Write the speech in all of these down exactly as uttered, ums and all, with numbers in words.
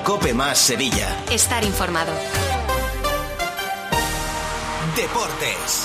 COPE más Sevilla. Estar informado. Deportes.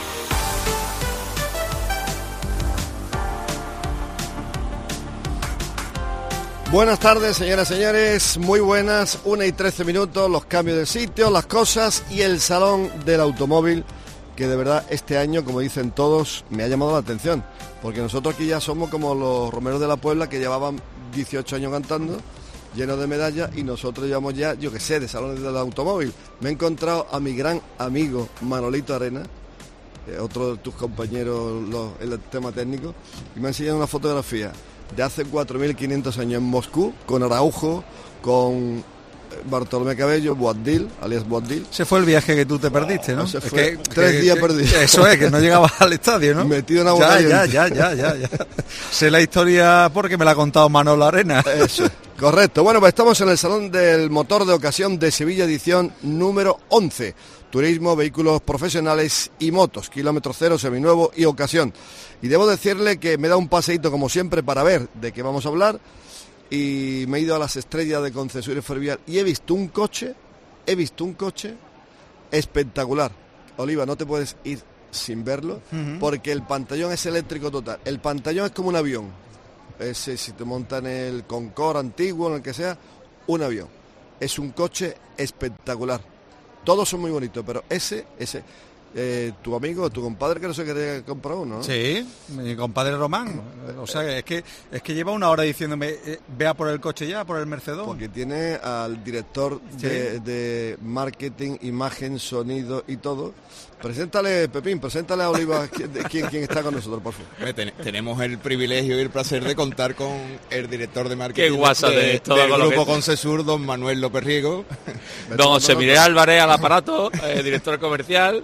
Buenas tardes, señoras y señores, muy buenas, una y trece minutos, los cambios de sitio, las cosas y el salón del automóvil, que de verdad este año, como dicen todos, me ha llamado la atención, porque nosotros aquí ya somos como los romeros de la Puebla que llevaban dieciocho años cantando, llenos de medallas, y nosotros llevamos ya, yo qué sé, de salones del automóvil. Me he encontrado a mi gran amigo Manolito Arena, eh, otro de tus compañeros los, en el tema técnico, y me ha enseñado una fotografía de hace cuatro mil quinientos años en Moscú, con Araujo, con Bartolomé Cabello, Boabdil, alias Boabdil. Ese fue el viaje que tú te perdiste, ¿no? Ese es fue que, tres que, días que, perdidos. Eso es, que no llegabas al estadio, ¿no? Metido en agua ya, caliente. ya, ya, ya, ya, ya. Sé la historia porque me la ha contado Manolo Arena. Eso es, correcto. Bueno, pues estamos en el Salón del Motor de Ocasión de Sevilla, edición número once. Turismo, vehículos profesionales y motos, kilómetro cero, seminuevo y ocasión. Y debo decirle que me da un paseíto como siempre para ver de qué vamos a hablar, y me he ido a las estrellas de concesionario ferroviario y he visto un coche, he visto un coche espectacular. Oliva, no te puedes ir sin verlo, uh-huh. porque el pantallón es eléctrico total. El pantallón es como un avión. Ese, si te montan en el Concorde antiguo, en el que sea, un avión. Es un coche espectacular. Todos son muy bonitos, pero ese, ese, eh, tu amigo, tu compadre, que no sé qué te compró uno, ¿no? Sí, mi compadre Román. O sea, es que es que lleva una hora diciéndome, eh, vea por el coche ya, por el Mercedón. Porque tiene al director ¿Sí? de, de marketing, imagen, sonido y todo. Preséntale, Pepín, preséntale a Oliva quién, quién está con nosotros, por favor. Ten, tenemos el privilegio y el placer de contar con el director de marketing Qué guasa de, de, todo del con lo Grupo que... Concesur, don Manuel López Riego. Don José Miguel Álvarez al aparato, eh, director comercial.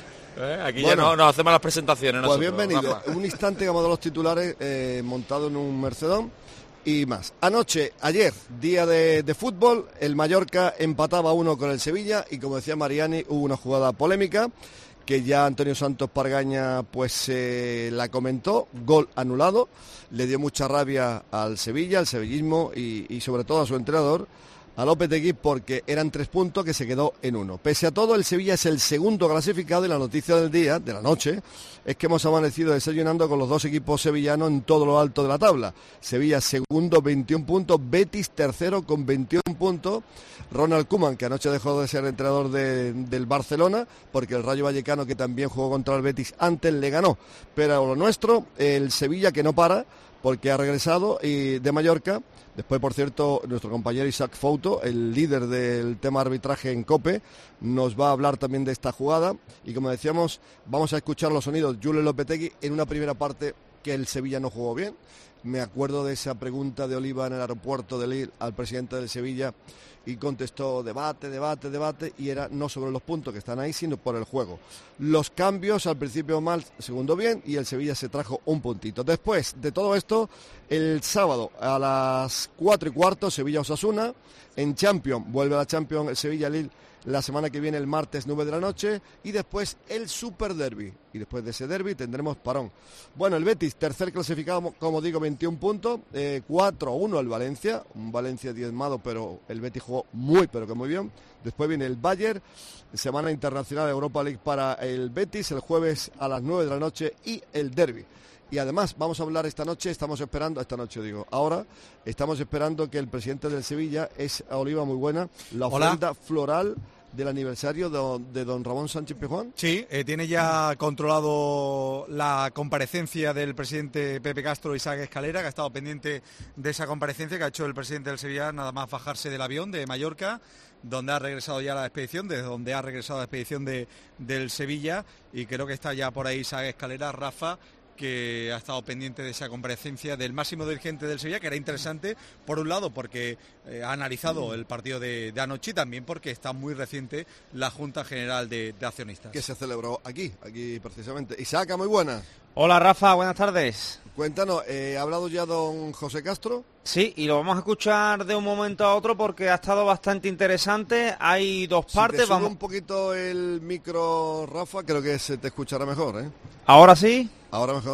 Eh, aquí bueno, ya no, nos hacemos las presentaciones. Pues nosotros, bienvenido. Rafa. Un instante como de los titulares, eh, montado en un Mercedón y más. Anoche, ayer, día de, de fútbol, el Mallorca empataba uno con el Sevilla y, como decía Mariani, hubo una jugada polémica que ya Antonio Santos Pargaña pues eh, la comentó, gol anulado, le dio mucha rabia al Sevilla, al sevillismo y, y sobre todo a su entrenador, a Lopetegui, porque eran tres puntos que se quedó en uno. Pese a todo, el Sevilla es el segundo clasificado y la noticia del día, de la noche, es que hemos amanecido desayunando con los dos equipos sevillanos en todo lo alto de la tabla. Sevilla segundo, veintiún puntos, Betis tercero con veintiún puntos, Ronald Koeman, que anoche dejó de ser entrenador de, del Barcelona, porque el Rayo Vallecano, que también jugó contra el Betis antes, le ganó. Pero lo nuestro, el Sevilla, que no para, porque ha regresado y de Mallorca. Después, por cierto, nuestro compañero Isaac Fouto, el líder del tema arbitraje en COPE, nos va a hablar también de esta jugada. Y como decíamos, vamos a escuchar los sonidos de Julio Lopetegui en una primera parte que el Sevilla no jugó bien. Me acuerdo de esa pregunta de Oliva en el aeropuerto de Lille al presidente del Sevilla y contestó debate, debate, debate, y era no sobre los puntos que están ahí, sino por el juego. Los cambios, al principio mal, segundo bien, y el Sevilla se trajo un puntito. Después de todo esto, el sábado a las cuatro y cuarto, Sevilla-Osasuna. En Champions, vuelve a la Champions el Sevilla-Lille la semana que viene, el martes nueve de la noche, y después el Super Derby, y después de ese derby tendremos parón. Bueno, el Betis, tercer clasificado, como digo, veintiún puntos, eh, cuatro a uno el Valencia, un Valencia diezmado, pero el Betis jugó muy, pero que muy bien. Después viene el Bayern, semana internacional de Europa League para el Betis, el jueves a las nueve de la noche, y el derby. Y además vamos a hablar esta noche, estamos esperando, esta noche digo, ahora estamos esperando que el presidente del Sevilla, es Oliva, muy buena, la ofrenda Hola. floral del aniversario de, de don Ramón Sánchez Pizjuán. Sí, eh, tiene ya controlado la comparecencia del presidente Pepe Castro, Isaac Escalera, que ha estado pendiente de esa comparecencia que ha hecho el presidente del Sevilla, nada más bajarse del avión de Mallorca, donde ha regresado ya la expedición, desde donde ha regresado la expedición de, del Sevilla, y creo que está ya por ahí Isaac Escalera, Rafa, que ha estado pendiente de esa comparecencia del máximo dirigente del Sevilla, que era interesante, por un lado, porque eh, ha analizado el partido de, de anoche, y también porque está muy reciente la Junta General de, de Accionistas. Que se celebró aquí, aquí precisamente. Isaac, muy buena. Hola Rafa, buenas tardes. Cuéntanos, eh, ¿ha hablado ya don José Castro? Sí, y lo vamos a escuchar de un momento a otro porque ha estado bastante interesante. Hay dos si partes. Te subo vamos un poquito el micro, Rafa, creo que se te escuchará mejor, ¿eh? ¿Ahora sí? Ahora mejor.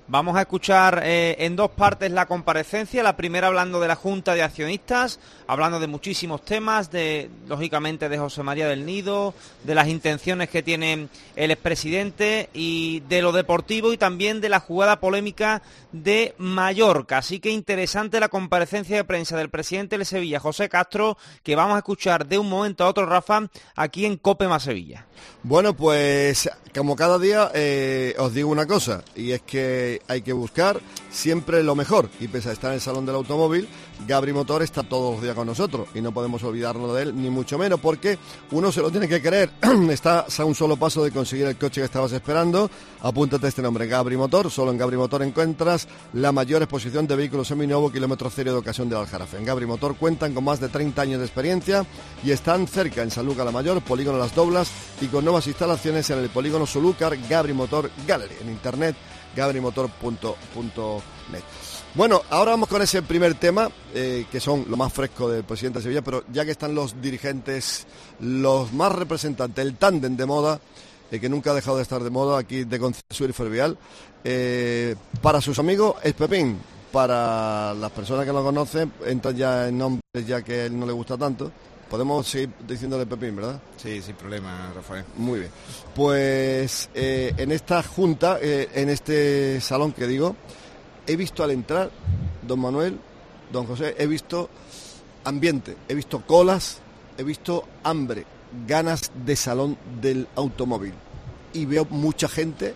Vamos a escuchar eh, en dos partes la comparecencia, la primera hablando de la Junta de Accionistas, hablando de muchísimos temas, de lógicamente de José María del Nido, de las intenciones que tiene el expresidente y de lo deportivo y también de la jugada polémica de Mallorca. Así que interesante la comparecencia de prensa del presidente del Sevilla, José Castro, que vamos a escuchar de un momento a otro, Rafa, aquí en COPE más Sevilla. Bueno, pues como cada día eh, os digo una cosa, y es que hay que buscar siempre lo mejor, y pese a estar en el Salón del Automóvil, Gabri Motor está todos los días con nosotros y no podemos olvidarnos de él, ni mucho menos, porque uno se lo tiene que creer. Estás a un solo paso de conseguir el coche que estabas esperando. Apúntate este nombre, Gabri Motor. Solo en Gabri Motor encuentras la mayor exposición de vehículos seminuevos, kilómetro cero de ocasión del Aljarafe. En Gabri Motor cuentan con más de treinta años de experiencia y están cerca en Sanlúcar la Mayor, Polígono Las Doblas, y con nuevas instalaciones en el Polígono Solúcar, Gabri Motor Gallery, en internet gabri motor punto net. Bueno, ahora vamos con ese primer tema, eh, que son lo más fresco del presidente de Sevilla, pero ya que están los dirigentes, los más representantes, el tándem de moda, eh, que nunca ha dejado de estar de moda aquí de Concesur y Fervial, eh, para sus amigos es Pepín, para las personas que lo conocen, entran ya en nombres ya que a él no le gusta tanto. Podemos seguir diciéndole Pepín, ¿verdad? Sí, sin problema, Rafael. Muy bien. Pues eh, en esta junta, eh, en este salón que digo, he visto al entrar, don Manuel, don José, he visto ambiente, he visto colas, he visto hambre, ganas de salón del automóvil. Y veo mucha gente,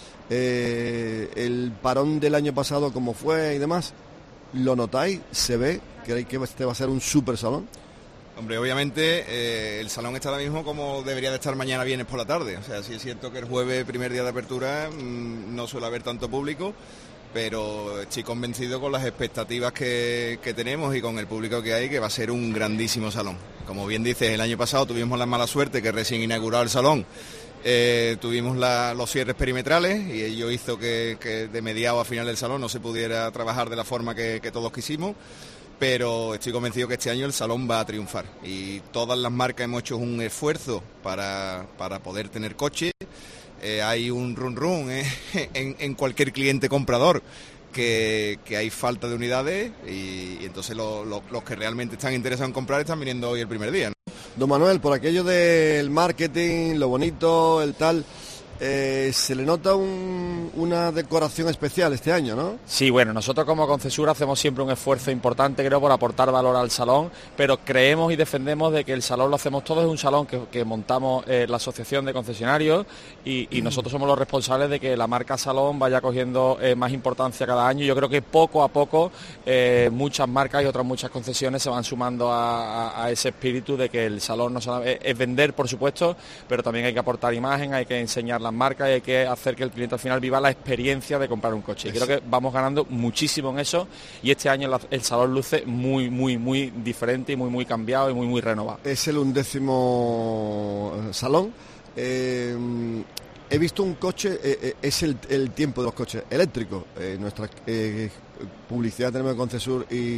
eh, el parón del año pasado como fue y demás, ¿lo notáis? ¿Se ve? ¿Creéis que este va a ser un super salón? Hombre, obviamente eh, el salón está ahora mismo como debería de estar mañana viernes por la tarde. O sea, sí es cierto que el jueves, primer día de apertura, mmm, no suele haber tanto público, pero estoy convencido con las expectativas que, que tenemos y con el público que hay, que va a ser un grandísimo salón. Como bien dices, el año pasado tuvimos la mala suerte que recién inaugurado el salón, eh, tuvimos la, los cierres perimetrales y ello hizo que, que de mediado a final del salón no se pudiera trabajar de la forma que, que todos quisimos. Pero estoy convencido que este año el salón va a triunfar y todas las marcas hemos hecho un esfuerzo para, para poder tener coche. Eh, hay un run run eh, en, en cualquier cliente comprador que, que hay falta de unidades y, y entonces lo, lo, los que realmente están interesados en comprar están viniendo hoy el primer día, ¿no? Don Manuel, por aquello del marketing, lo bonito, el tal... Eh, se le nota un, una decoración especial este año, ¿no? Sí, bueno, nosotros como Concesur hacemos siempre un esfuerzo importante, creo, por aportar valor al salón, pero creemos y defendemos de que el salón lo hacemos todos, es un salón que, que montamos eh, la Asociación de Concesionarios y, y nosotros somos los responsables de que la marca salón vaya cogiendo eh, más importancia cada año. Yo creo que poco a poco eh, muchas marcas y otras muchas concesiones se van sumando a, a, a ese espíritu de que el salón no solamente es, es vender, por supuesto, pero también hay que aportar imagen, hay que enseñar las marcas y hay que hacer que el cliente al final viva la experiencia de comprar un coche. Y creo que vamos ganando muchísimo en eso y este año la, el salón luce muy, muy, muy diferente y muy, muy cambiado y muy, muy renovado. Es el undécimo salón. Eh, he visto un coche, eh, eh, es el, el tiempo de los coches eléctricos. Eh, nuestra eh, publicidad tenemos de Concesur y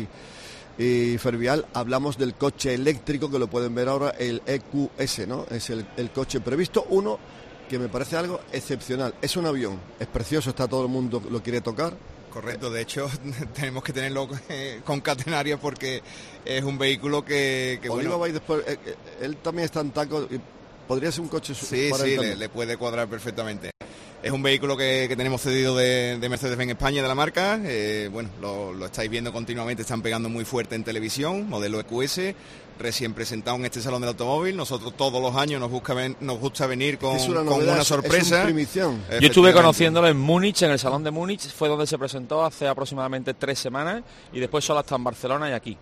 y Fervial, hablamos del coche eléctrico que lo pueden ver ahora, el E Q S, ¿no? Es el, el coche previsto, uno que me parece algo excepcional. Es un avión, es precioso, está todo el mundo lo quiere tocar. Correcto, de hecho tenemos que tenerlo eh, con catenaria porque es un vehículo que... que Oliva bueno, va después, eh, eh, él también está en taco, y podría ser un coche... Sí, para sí, le, le puede cuadrar perfectamente. Es un vehículo que, que tenemos cedido de, de Mercedes-Benz España, de la marca. Eh, bueno, lo, lo estáis viendo continuamente, están pegando muy fuerte en televisión, modelo E Q S, recién presentado en este Salón del Automóvil. Nosotros todos los años nos, busca ven, nos gusta venir con, es una, con novedad, una sorpresa. Es un primición. Yo estuve conociéndolo en Múnich, en el Salón de Múnich, fue donde se presentó hace aproximadamente tres semanas y después solo está en Barcelona y aquí.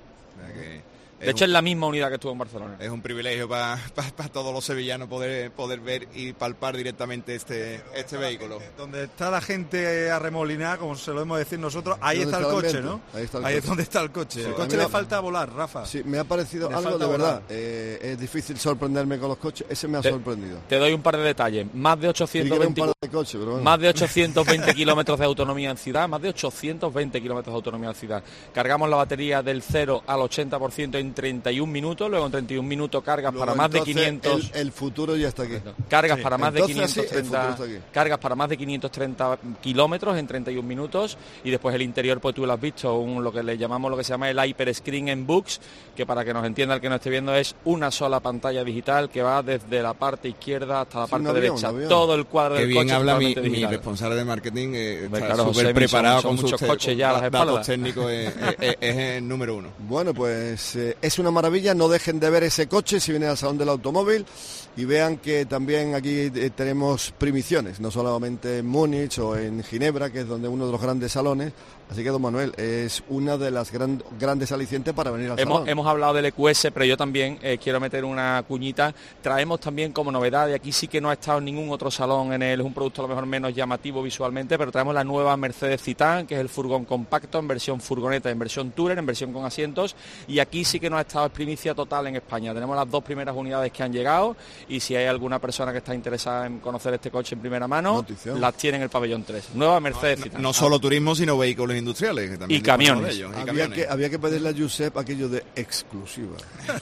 De hecho, un, es la misma unidad que estuvo en Barcelona. Es un privilegio para pa, pa todos los sevillanos poder poder ver y palpar directamente este este vehículo. Donde está la gente arremolinada, como se lo hemos decir nosotros, ahí está el coche, ¿no? Ahí, está el ahí coche. Es donde está el coche. Sí, el coche le falta volar, Rafa. Sí, me ha parecido le algo de verdad. Volar. Eh, es difícil sorprenderme con los coches. Ese me ha te, sorprendido. Te doy un par de detalles. Más de ochocientos veinticuatro... coche, pero bueno. Más de ochocientos veinte kilómetros de autonomía en ciudad, más de ochocientos veinte kilómetros de autonomía en ciudad. Cargamos la batería del cero al ochenta por ciento en treinta y un minutos, luego en treinta y un minutos cargas Luego, para más de entonces, quinientos... El, el futuro ya está aquí. Cargas Sí. para más Entonces, de quinientos treinta, sí, el futuro está aquí. cargas para más de quinientos treinta kilómetros en treinta y un minutos, y después el interior, pues tú lo has visto, un, lo que le llamamos lo que se llama el Hyper Screen en Books, que para que nos entienda el que nos esté viendo es una sola pantalla digital que va desde la parte izquierda hasta la Sí, parte un avión, derecha, un avión. todo el cuadro Qué del bien coche habla mi, totalmente mi digital. responsable de marketing, eh, Hombre, está claro, súper José, preparado son con muchos sus coches ya a las da- espaldas. datos técnicos, es, es- es el número uno. Bueno, pues eh, es una maravilla, no dejen de ver ese coche si vienen al Salón del Automóvil y vean que también aquí eh, tenemos primiciones, no solamente en Múnich o en Ginebra, que es donde uno de los grandes salones. Así que, don Manuel, es una de las gran, grandes alicientes para venir al Hemos, salón. hemos hablado del E Q S, pero yo también eh, quiero meter una cuñita. Traemos también como novedad, y aquí sí que no ha estado en ningún otro salón en él, es un producto a lo mejor menos llamativo visualmente, pero traemos la nueva Mercedes Citan, que es el furgón compacto en versión furgoneta, en versión tourer, en versión con asientos, y aquí sí que no ha estado, es primicia total en España. Tenemos las dos primeras unidades que han llegado, y si hay alguna persona que está interesada en conocer este coche en primera mano, Notición. las tiene en el pabellón tres. Nueva Mercedes No, Citan. no solo turismo, sino vehículos industriales. Que también Y camiones. disponemos de ellos, y Había camiones. que, había que pedirle a Josep aquello de exclusiva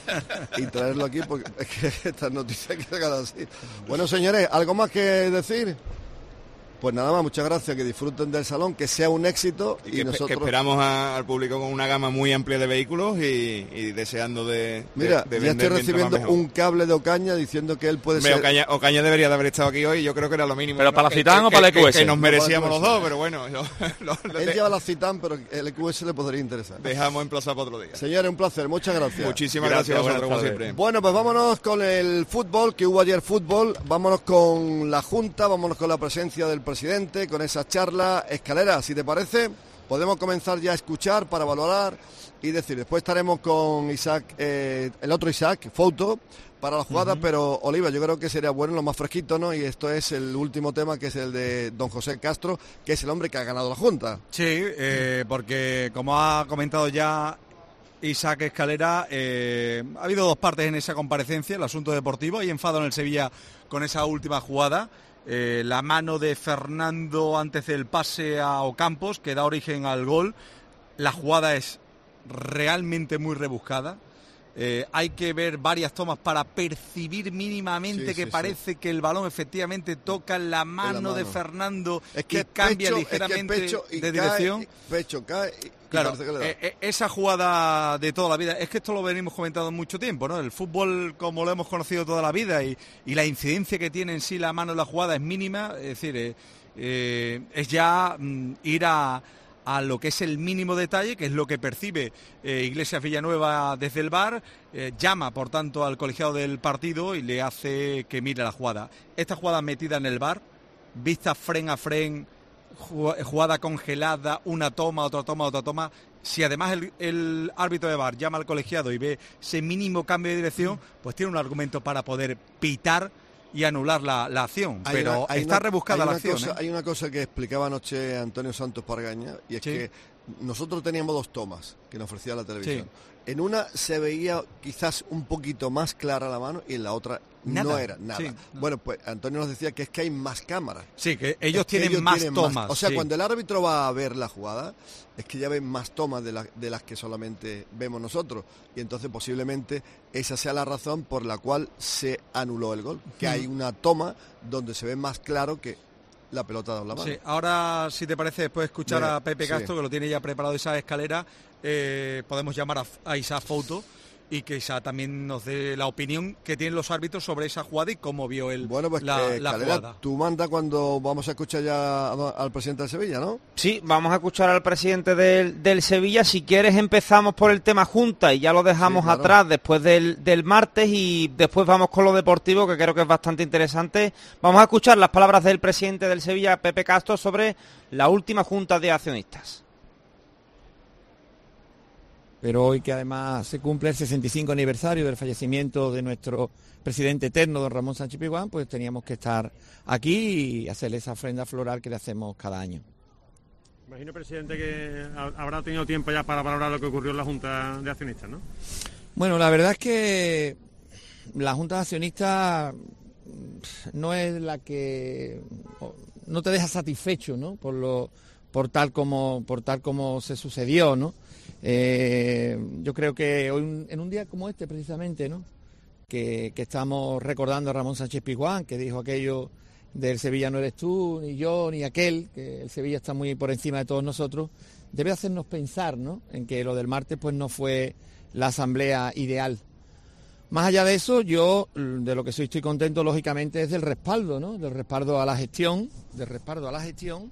y traerlo aquí porque es que estas noticias que quedan así. Bueno, señores, ¿algo más que decir? Pues nada más, muchas gracias, que disfruten del salón, que sea un éxito Y y, que, espe- nosotros... que esperamos a- al público con una gama muy amplia de vehículos y, y deseando de, Mira, de, de ya estoy vender mientras más recibiendo mejor. un cable de Ocaña diciendo que él puede Hombre, ser... Ocaña, Ocaña debería de haber estado aquí hoy, yo creo que era lo mínimo. ¿Pero ¿no? para la Que- Citan que- o para la que- E Q S? Que nos No, para la merecíamos E Q S. los dos, pero bueno, yo- lo- Él de- lleva la Citan, pero el E Q S le podría interesar. dejamos emplazado para otro día. Señores, un placer, muchas gracias. Muchísimas Gracias, gracias, a buenas vosotros, como tardes. siempre. Bueno, pues vámonos con el fútbol, que hubo ayer fútbol, vámonos con la Junta, vámonos con la presencia del presidente, con esa charla. Escalera, si te parece, podemos comenzar ya a escuchar para valorar y decir. Después estaremos con Isaac, eh, el otro Isaac, Foto, para la jugada, uh-huh. Pero Oliva, yo creo que sería bueno, lo más fresquito, ¿no? Y esto es el último tema, que es el de don José Castro, que es el hombre que ha ganado la Junta. Sí, eh, porque como ha comentado ya Isaac Escalera, eh, ha habido dos partes en esa comparecencia, el asunto deportivo, hay enfado en el Sevilla con esa última jugada, eh, la mano de Fernando antes del pase a Ocampos, que da origen al gol. La jugada es realmente muy rebuscada. Eh, hay que ver varias tomas para percibir mínimamente sí, que sí, parece sí. que el balón efectivamente toca la mano, la mano. de Fernando es que y cambia pecho, ligeramente es que pecho y de cae, dirección. Pecho cae y claro, eh, eh, esa jugada de toda la vida, es que esto lo venimos comentando mucho tiempo, ¿no? El fútbol como lo hemos conocido toda la vida y, y la incidencia que tiene en sí la mano en la jugada es mínima, es decir, eh, eh, es ya mm, ir a... a lo que es el mínimo detalle, que es lo que percibe eh, Iglesias Villanueva desde el V A R, eh, llama por tanto al colegiado del partido y le hace que mire la jugada. Esta jugada metida en el V A R, vista fren a fren, jugada congelada, una toma, otra toma, otra toma. Si además el, el árbitro de V A R llama al colegiado y ve ese mínimo cambio de dirección, pues tiene un argumento para poder pitar y anular la, la acción, hay pero una, está una, rebuscada la acción. Cosa, ¿eh? Hay una cosa que explicaba anoche Antonio Santos Pargaña, y es sí. que nosotros teníamos dos tomas que nos ofrecía la televisión. Sí. En una se veía quizás un poquito más clara la mano y en la otra nada. no era nada. Sí, no. Bueno, pues Antonio nos decía que es que hay más cámaras. Sí, que ellos es que tienen ellos más tienen tomas. Más, o sea, sí. cuando el árbitro va a ver la jugada, es que ya ven más tomas de, la, de las que solamente vemos nosotros. Y entonces posiblemente esa sea la razón por la cual se anuló el gol. Que mm. hay una toma donde se ve más claro que la pelota da la mano. Sí, ahora si te parece, después de escuchar Mira, a Pepe Castro, sí. que lo tiene ya preparado esa escalera, eh, podemos llamar a, a Isaac Foto y que Isaac también nos dé la opinión que tienen los árbitros sobre esa jugada y cómo vio él bueno, pues la, que, la Calera, jugada. Tú manda cuando vamos a escuchar ya al presidente del Sevilla, ¿no? Sí, vamos a escuchar al presidente del, del Sevilla. Si quieres empezamos por el tema Junta y ya lo dejamos sí, claro. atrás después del, del martes y después vamos con lo deportivo, que creo que es bastante interesante. Vamos a escuchar las palabras del presidente del Sevilla, Pepe Castro, sobre la última Junta de Accionistas. Pero hoy que además se cumple el sesenta y cinco aniversario del fallecimiento de nuestro presidente eterno, don Ramón Sánchez Pizjuán, pues teníamos que estar aquí y hacerle esa ofrenda floral que le hacemos cada año. Imagino, presidente, que habrá tenido tiempo ya para valorar lo que ocurrió en la Junta de Accionistas, ¿no? Bueno, la verdad es que la Junta de Accionistas no es la que no te deja satisfecho, ¿no? Por lo por tal como por tal como se sucedió, ¿no? Eh, yo creo que hoy en un día como este precisamente, ¿no? Que, que estamos recordando a Ramón Sánchez Pizjuán, que dijo aquello del Sevilla no eres tú, ni yo, ni aquel, que el Sevilla está muy por encima de todos nosotros, debe hacernos pensar, ¿no? En que lo del martes pues no fue la asamblea ideal. Más allá de eso, yo de lo que sí estoy contento, lógicamente, es del respaldo, ¿no? Del respaldo a la gestión, del respaldo a la gestión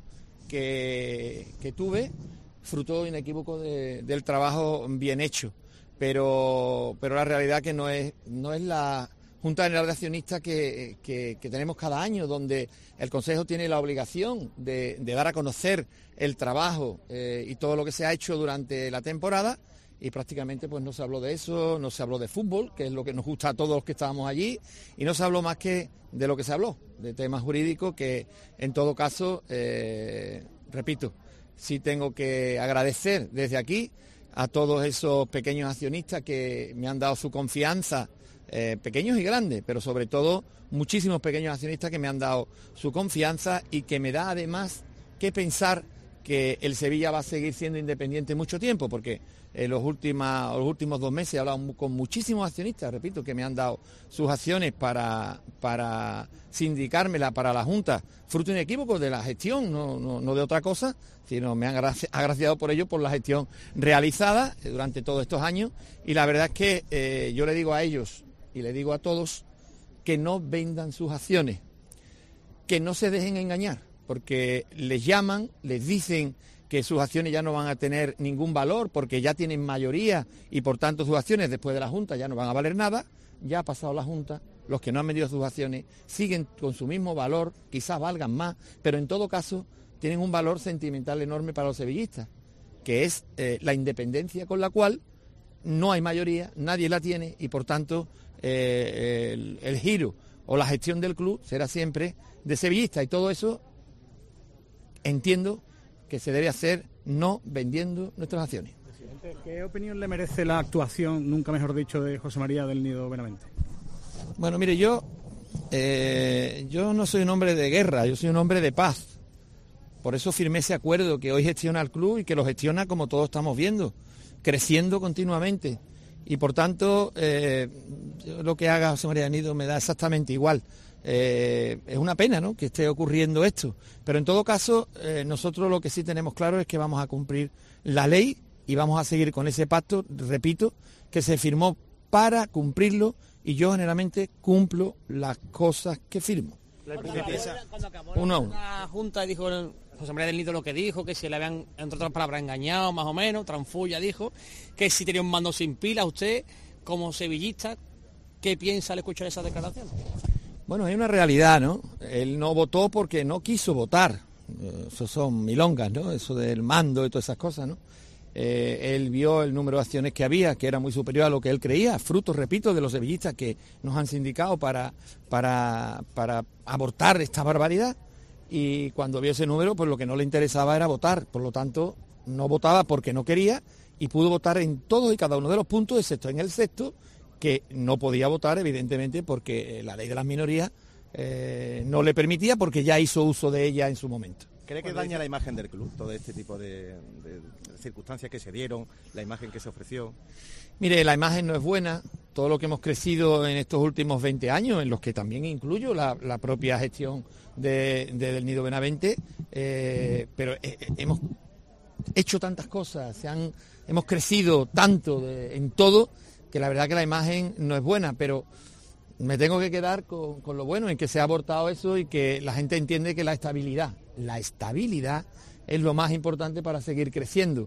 que, que tuve, fruto inequívoco de, del trabajo bien hecho. Pero, pero la realidad que no es, no es la Junta General de Accionistas que, que, que tenemos cada año, donde el Consejo tiene la obligación de, de dar a conocer el trabajo eh, y todo lo que se ha hecho durante la temporada, y prácticamente pues no se habló de eso, no se habló de fútbol, que es lo que nos gusta a todos los que estábamos allí, y no se habló más que de lo que se habló, de temas jurídicos que en todo caso, eh, repito, sí tengo que agradecer desde aquí a todos esos pequeños accionistas que me han dado su confianza, eh, pequeños y grandes, pero sobre todo muchísimos pequeños accionistas que me han dado su confianza y que me da además que pensar que el Sevilla va a seguir siendo independiente mucho tiempo, porque en los, últimos, los últimos dos meses he hablado con muchísimos accionistas, repito, que me han dado sus acciones para, para sindicármela para la Junta, fruto inequívoco de la gestión, no, no, no de otra cosa, sino me han agraciado por ello, por la gestión realizada durante todos estos años, y la verdad es que eh, yo le digo a ellos y le digo a todos que no vendan sus acciones, que no se dejen engañar, porque les llaman, les dicen que sus acciones ya no van a tener ningún valor porque ya tienen mayoría y por tanto sus acciones después de la Junta ya no van a valer nada. Ya ha pasado la Junta, los que no han vendido sus acciones siguen con su mismo valor, quizás valgan más, pero en todo caso tienen un valor sentimental enorme para los sevillistas, que es eh, la independencia con la cual no hay mayoría, nadie la tiene y por tanto eh, el, el giro o la gestión del club será siempre de sevillistas, y todo eso entiendo que se debe hacer no vendiendo nuestras acciones. Presidente, ¿qué opinión le merece la actuación, nunca mejor dicho, de José María del Nido Benavente? Bueno, mire, yo, eh, yo no soy un hombre de guerra, yo soy un hombre de paz. Por eso firmé ese acuerdo que hoy gestiona el club y que lo gestiona como todos estamos viendo, creciendo continuamente. Y por tanto, eh, lo que haga José María del Nido me da exactamente igual. Eh, es una pena, ¿no?, que esté ocurriendo esto, pero en todo caso eh, nosotros lo que sí tenemos claro es que vamos a cumplir la ley y vamos a seguir con ese pacto, repito, que se firmó para cumplirlo, y yo generalmente cumplo las cosas que firmo. Cuando acabó uno a uno. la Junta dijo José María del Nido lo que dijo, que se le habían, entre otras palabras, engañado más o menos, Tranfulla dijo que si tenía un mando sin pila. Usted, como sevillista, ¿qué piensa al escuchar esas declaraciones? Bueno, hay una realidad, ¿no? Él no votó porque no quiso votar. Eso son milongas, ¿no? Eso del mando y todas esas cosas, ¿no? Eh, él vio el número de acciones que había, que era muy superior a lo que él creía, fruto, repito, de los sevillistas que nos han sindicado para, para, para abortar esta barbaridad, y cuando vio ese número, pues lo que no le interesaba era votar, por lo tanto, no votaba porque no quería, y pudo votar en todos y cada uno de los puntos, excepto en el sexto, que no podía votar, evidentemente, porque la ley de las minorías eh, no le permitía, porque ya hizo uso de ella en su momento. ¿Cree que daña la imagen del club todo este tipo de, de circunstancias que se dieron, la imagen que se ofreció? Mire, la imagen no es buena, todo lo que hemos crecido en estos últimos veinte años, en los que también incluyo la, la propia gestión de, de del Nido Benavente, eh, pero eh, hemos hecho tantas cosas, se han, hemos crecido tanto de, en todo, que la verdad que la imagen no es buena, pero me tengo que quedar con, con lo bueno, en que se ha abortado eso y que la gente entiende que la estabilidad, la estabilidad es lo más importante para seguir creciendo.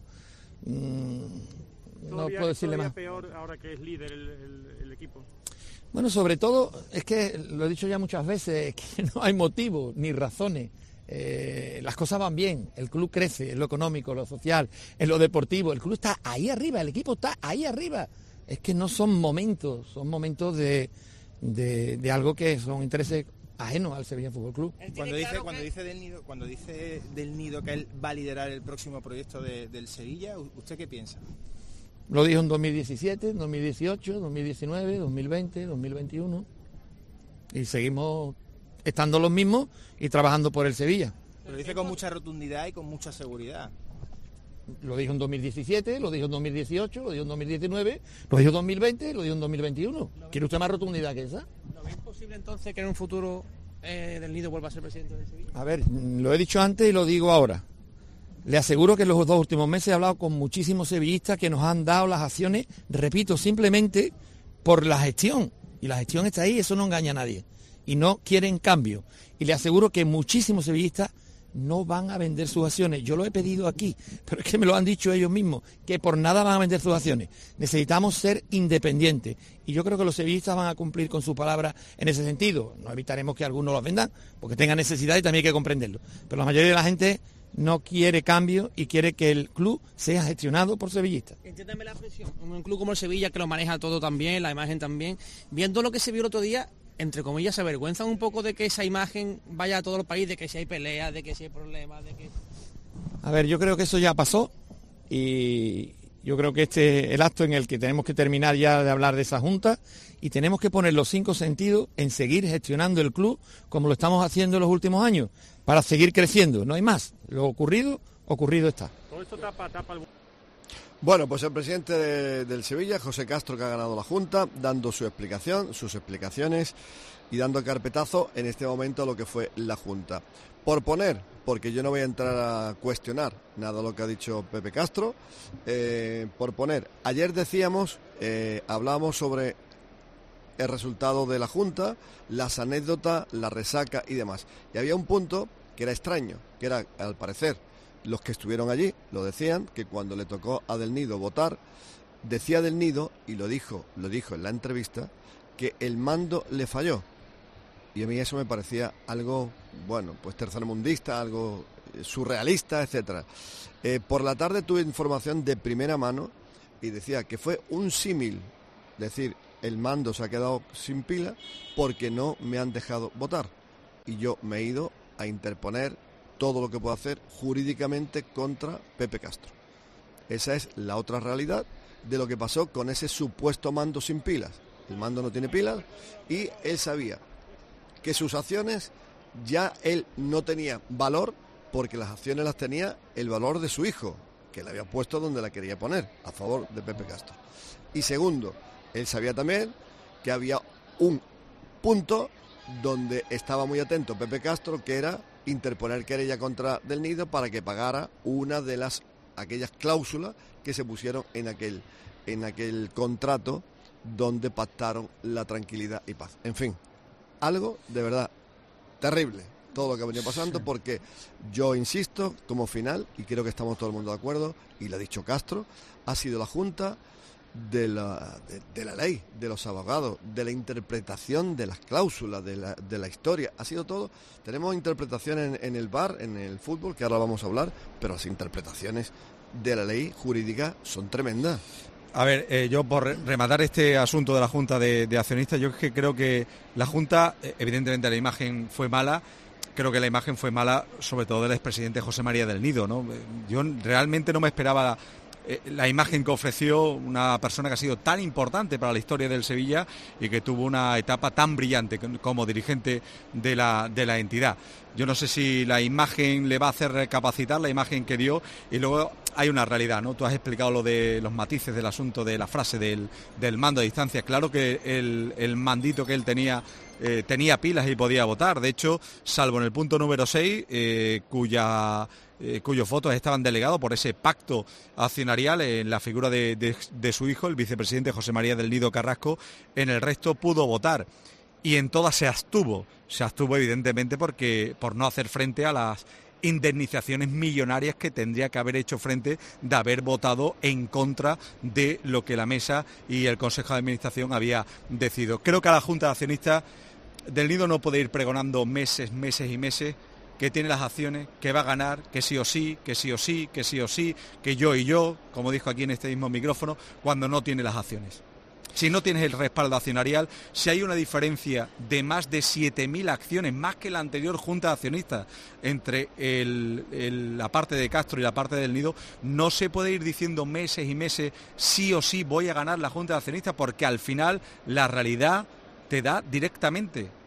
Mm, no puedo decirle más. Peor ahora que es líder el, el, el equipo. Bueno, sobre todo, es que lo he dicho ya muchas veces, que no hay motivos ni razones. Eh, las cosas van bien, el club crece en lo económico, en lo social, en lo deportivo, el club está ahí arriba, el equipo está ahí arriba. Es que no son momentos, son momentos de, de, de algo que son intereses ajenos al Sevilla Fútbol Club. Cuando dice, cuando dice del Nido, cuando dice del Nido que él va a liderar el próximo proyecto de, del Sevilla, ¿usted qué piensa? Lo dijo en dos mil diecisiete, dos mil dieciocho, dos mil diecinueve, dos mil veinte, dos mil veintiuno, y seguimos estando los mismos y trabajando por el Sevilla. Lo dice con mucha rotundidad y con mucha seguridad. Lo dijo en dos mil diecisiete, lo dijo en dos mil dieciocho, lo dijo en dos mil diecinueve, lo dijo en dos mil veinte, lo dijo en dos mil veintiuno. ¿Quiere usted más rotundidad que esa? ¿No ve posible entonces que en un futuro eh, Del Nido vuelva a ser presidente de Sevilla? A ver, lo he dicho antes y lo digo ahora. Le aseguro que en los dos últimos meses he hablado con muchísimos sevillistas que nos han dado las acciones, repito, simplemente por la gestión. Y la gestión está ahí, eso no engaña a nadie. Y no quieren cambio. Y le aseguro que muchísimos sevillistas no van a vender sus acciones. Yo lo he pedido aquí, pero es que me lo han dicho ellos mismos, que por nada van a vender sus acciones. Necesitamos ser independientes. Y yo creo que los sevillistas van a cumplir con su palabra en ese sentido. No evitaremos que algunos los vendan, porque tengan necesidad y también hay que comprenderlo. Pero la mayoría de la gente no quiere cambio y quiere que el club sea gestionado por sevillistas. Entiéndame la presión. Un club como el Sevilla, que lo maneja todo también, la imagen también, viendo lo que se vio el otro día, entre comillas, se avergüenzan un poco de que esa imagen vaya a todo el país, de que si hay peleas, de que si hay problemas, de que... A ver, yo creo que eso ya pasó y yo creo que este es el acto en el que tenemos que terminar ya de hablar de esa junta y tenemos que poner los cinco sentidos en seguir gestionando el club como lo estamos haciendo en los últimos años, para seguir creciendo, no hay más. Lo ocurrido, ocurrido está. Todo esto tapa, tapa el... Bueno, pues el presidente de, del Sevilla, José Castro, que ha ganado la Junta, dando su explicación, sus explicaciones y dando carpetazo en este momento a lo que fue la Junta. Por poner, porque yo no voy a entrar a cuestionar nada de lo que ha dicho Pepe Castro, eh, por poner, ayer decíamos, eh, hablábamos sobre el resultado de la Junta, las anécdotas, la resaca y demás. Y había un punto que era extraño, que era, al parecer, los que estuvieron allí lo decían, que cuando le tocó a Del Nido votar, decía Del Nido, y lo dijo, lo dijo en la entrevista, que el mando le falló. Y a mí eso me parecía algo, bueno, pues tercermundista, algo surrealista, etcétera. Eh, por la tarde tuve información de primera mano y decía que fue un símil, es decir, el mando se ha quedado sin pila porque no me han dejado votar. Y yo me he ido a interponer todo lo que puedo hacer jurídicamente contra Pepe Castro. Esa es la otra realidad de lo que pasó con ese supuesto mando sin pilas. El mando no tiene pilas y él sabía que sus acciones ya él no tenía valor porque las acciones las tenía el valor de su hijo, que le había puesto donde la quería poner, a favor de Pepe Castro. Y segundo, él sabía también que había un punto donde estaba muy atento Pepe Castro, que era interponer querella contra Del Nido para que pagara una de las aquellas cláusulas que se pusieron en aquel en aquel contrato donde pactaron la tranquilidad y paz. En fin, algo de verdad terrible todo lo que ha venido pasando, porque yo insisto, como final, y creo que estamos todo el mundo de acuerdo, y lo ha dicho Castro, ha sido la Junta de la, de, de la ley, de los abogados, de la interpretación de las cláusulas, de la, de la historia, ha sido todo. Tenemos interpretaciones en, en el V A R, en el fútbol, que ahora vamos a hablar, pero las interpretaciones de la ley jurídica son tremendas. A ver, eh, yo por rematar este asunto de la Junta de, de Accionistas, yo es que creo que la Junta, evidentemente la imagen fue mala, creo que la imagen fue mala sobre todo del expresidente José María del Nido, ¿no? Yo realmente no me esperaba eh, la imagen que ofreció una persona que ha sido tan importante para la historia del Sevilla y que tuvo una etapa tan brillante como dirigente de la, de la entidad. Yo no sé si la imagen le va a hacer recapacitar, la imagen que dio, y luego hay una realidad, ¿no? Tú has explicado lo de los matices del asunto de la frase del, del mando a distancia. Claro que el, el mandito que él tenía eh, tenía pilas y podía votar. De hecho, salvo en el punto número seis, eh, cuya, eh, cuyos votos estaban delegados por ese pacto accionarial en la figura de, de, de su hijo, el vicepresidente José María del Nido Carrasco, en el resto pudo votar. Y en todas se abstuvo. Se abstuvo evidentemente porque por no hacer frente a las indemnizaciones millonarias que tendría que haber hecho frente de haber votado en contra de lo que la mesa y el Consejo de Administración había decidido. Creo que a la Junta de Accionistas del Nido no puede ir pregonando meses, meses y meses que tiene las acciones, que va a ganar, que sí o sí, que sí o sí, que sí o sí, que yo y yo, como dijo aquí en este mismo micrófono, cuando no tiene las acciones. Si no tienes el respaldo accionarial, si hay una diferencia de más de siete mil acciones, más que la anterior Junta de Accionistas, entre el, el, la parte de Castro y la parte del Nido, no se puede ir diciendo meses y meses, sí o sí voy a ganar la Junta de Accionistas, porque al final la realidad te da directamente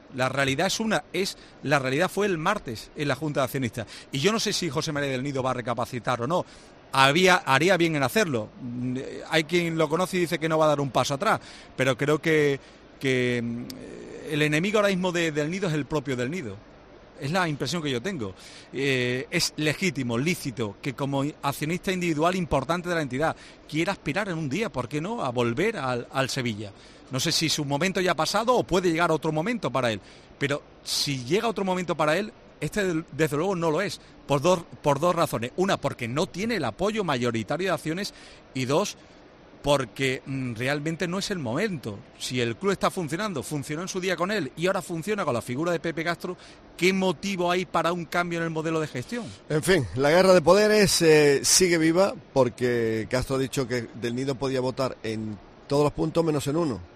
La realidad es una, es la realidad fue el martes en la Junta de Accionistas. Y yo no sé si José María del Nido va a recapacitar o no. Había, haría bien en hacerlo. Hay quien lo conoce y dice que no va a dar un paso atrás, pero creo que, que el enemigo ahora mismo de, del Nido es el propio del Nido. Es la impresión que yo tengo. Eh, es legítimo, lícito, que como accionista individual importante de la entidad quiera aspirar en un día, ¿por qué no?, a volver al, al Sevilla. No sé si su momento ya ha pasado o puede llegar otro momento para él, pero si llega otro momento para él, este desde luego no lo es, por dos, por dos razones. Una, porque no tiene el apoyo mayoritario de acciones, y dos, porque mmm, realmente no es el momento. Si el club está funcionando, funcionó en su día con él y ahora funciona con la figura de Pepe Castro, ¿qué motivo hay para un cambio en el modelo de gestión? En fin, la guerra de poderes eh, sigue viva, porque Castro ha dicho que Del Nido podía votar en todos los puntos menos en uno.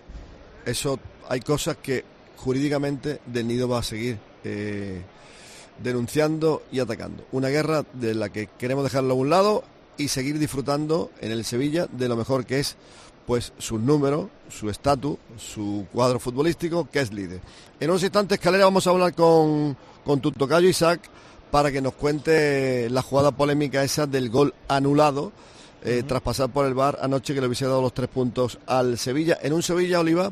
Eso, hay cosas que jurídicamente Del Nido va a seguir eh, denunciando y atacando. Una guerra de la que queremos dejarlo a un lado y seguir disfrutando en el Sevilla de lo mejor que es, pues, sus números, su estatus, su cuadro futbolístico, que es líder. En unos instantes, Escalera, vamos a hablar con, con tu tocayo Isaac para que nos cuente la jugada polémica esa del gol anulado eh, uh-huh. tras pasar por el V A R anoche, que le hubiese dado los tres puntos al Sevilla. En un Sevilla, Oliva,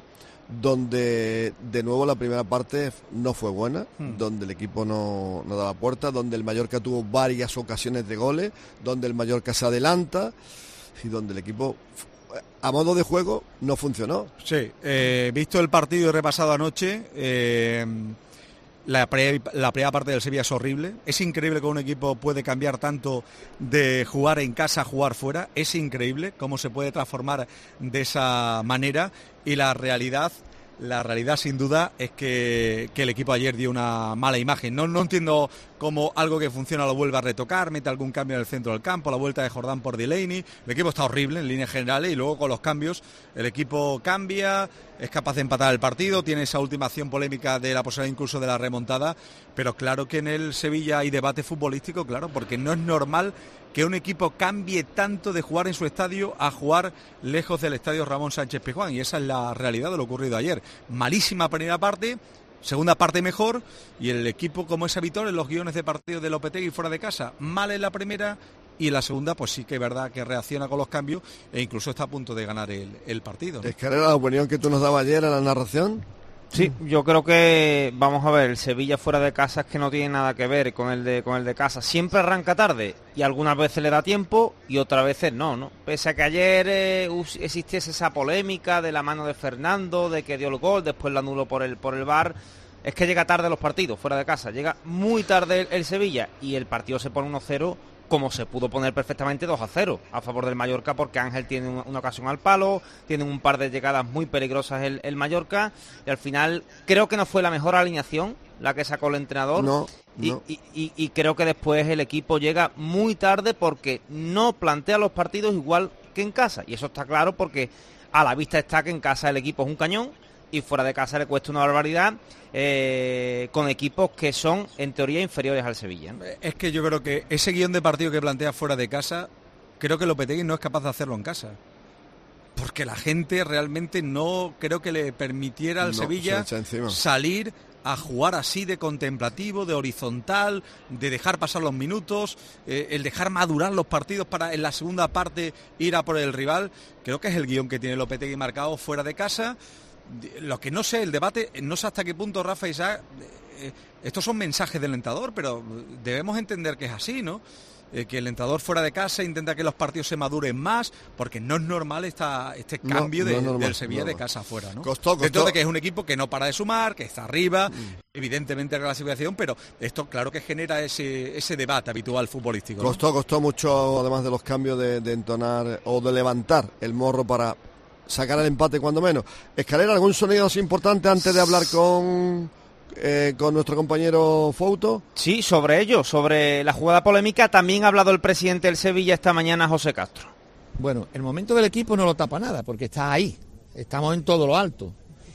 donde de nuevo la primera parte no fue buena, hmm. donde el equipo no, no daba puerta, donde el Mallorca tuvo varias ocasiones de goles, donde el Mallorca se adelanta y donde el equipo a modo de juego no funcionó. Sí, eh, visto el partido y repasado anoche, eh, la, pre, la primera parte del Sevilla es horrible. Es increíble cómo un equipo puede cambiar tanto de jugar en casa a jugar fuera. Es increíble cómo se puede transformar de esa manera. Y la realidad, la realidad sin duda es que, que el equipo ayer dio una mala imagen. No, no entiendo cómo algo que funciona lo vuelve a retocar, mete algún cambio en el centro del campo, la vuelta de Jordán por Delaney. El equipo está horrible en líneas generales y luego con los cambios el equipo cambia, es capaz de empatar el partido, tiene esa última acción polémica de la posibilidad incluso de la remontada, pero claro que en el Sevilla hay debate futbolístico, claro, porque no es normal que un equipo cambie tanto de jugar en su estadio a jugar lejos del estadio Ramón Sánchez Pizjuán, y esa es la realidad de lo ocurrido ayer. Malísima primera parte, segunda parte mejor, y el equipo, como es habitual en los guiones de partido de Lopetegui fuera de casa, mal en la primera, y en la segunda pues sí que es verdad que reacciona con los cambios e incluso está a punto de ganar el, el partido, ¿no? Es que era la opinión que tú nos dabas ayer en la narración. Sí, yo creo que, vamos a ver, el Sevilla fuera de casa es que no tiene nada que ver con el de con el de casa. Siempre arranca tarde y algunas veces le da tiempo y otras veces no, ¿no? Pese a que ayer eh, existiese esa polémica de la mano de Fernando, de que dio el gol, después lo anuló por el, por el V A R, es que llega tarde los partidos fuera de casa. Llega muy tarde el, el Sevilla y el partido se pone uno cero, como se pudo poner perfectamente dos a cero a favor del Mallorca, porque Ángel tiene una, una ocasión al palo, tiene un par de llegadas muy peligrosas el, el Mallorca, y al final creo que no fue la mejor alineación la que sacó el entrenador, no, y, no. Y, y, y creo que después el equipo llega muy tarde porque no plantea los partidos igual que en casa, y eso está claro porque a la vista está que en casa el equipo es un cañón y fuera de casa le cuesta una barbaridad, eh, con equipos que son en teoría inferiores al Sevilla, ¿no? Es que yo creo que ese guión de partido que plantea fuera de casa, creo que Lopetegui no es capaz de hacerlo en casa, porque la gente realmente no creo que le permitiera al no, Sevilla salir a jugar así de contemplativo, de horizontal, de dejar pasar los minutos, eh, el dejar madurar los partidos para en la segunda parte ir a por el rival. Creo que es el guión que tiene Lopetegui marcado fuera de casa. Lo que no sé, el debate, no sé hasta qué punto Rafa Isaac, eh, estos son mensajes del entrenador, pero debemos entender que es así, ¿no? Eh, que el entrenador fuera de casa intenta que los partidos se maduren más, porque no es normal esta, este cambio no, no de, normal, del Sevilla no. de casa afuera, ¿no? Costó, costó. Dentro de que es un equipo que no para de sumar, que está arriba, mm. evidentemente la clasificación, pero esto claro que genera ese, ese debate habitual futbolístico, ¿no? Costó, costó mucho, además de los cambios de, de entonar o de levantar el morro para sacar el empate cuando menos. Escalera, ¿algún sonido así importante antes de hablar con eh, con nuestro compañero Fouto? Sí, sobre ello, sobre la jugada polémica, también ha hablado el presidente del Sevilla esta mañana, José Castro. Bueno, el momento del equipo no lo tapa nada, porque está ahí, estamos en todo lo alto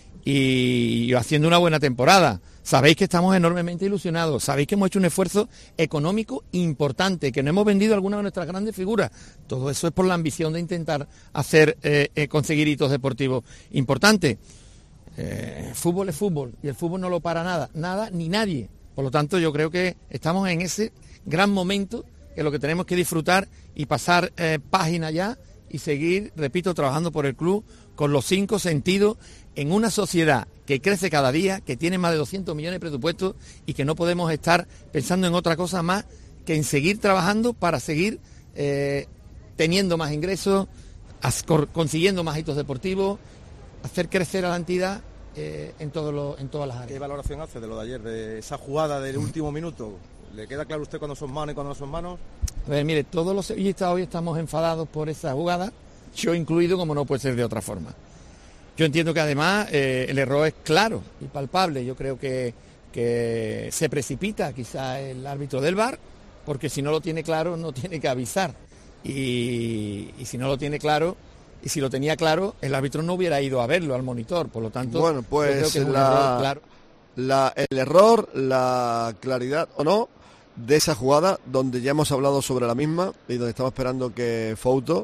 y haciendo una buena temporada. Sabéis que estamos enormemente ilusionados, sabéis que hemos hecho un esfuerzo económico importante, que no hemos vendido alguna de nuestras grandes figuras. Todo eso es por la ambición de intentar hacer eh, eh, conseguir hitos deportivos importantes. Eh, fútbol es fútbol y el fútbol no lo para nada, nada ni nadie. Por lo tanto, yo creo que estamos en ese gran momento que lo que tenemos que disfrutar y pasar eh, página ya y seguir, repito, trabajando por el club con los cinco sentidos en una sociedad que crece cada día, que tiene más de doscientos millones de presupuestos y que no podemos estar pensando en otra cosa más que en seguir trabajando para seguir eh, teniendo más ingresos, as, consiguiendo más hitos deportivos, hacer crecer a la entidad eh, en, todo lo, en todas las áreas. ¿Qué valoración hace de lo de ayer, de esa jugada del último minuto? ¿Le queda claro a usted cuándo son manos y cuándo no son manos? A ver, mire, todos los sevillistas hoy estamos enfadados por esa jugada, yo incluido, como no puede ser de otra forma. Yo entiendo que además eh, el error es claro y palpable. Yo creo que, que se precipita quizá el árbitro del V A R, porque si no lo tiene claro no tiene que avisar. Y, y si no lo tiene claro, y si lo tenía claro, el árbitro no hubiera ido a verlo al monitor. Por lo tanto, bueno, pues yo creo que es un la, error claro. la, el error, la claridad o no de esa jugada, donde ya hemos hablado sobre la misma y donde estamos esperando que Fouto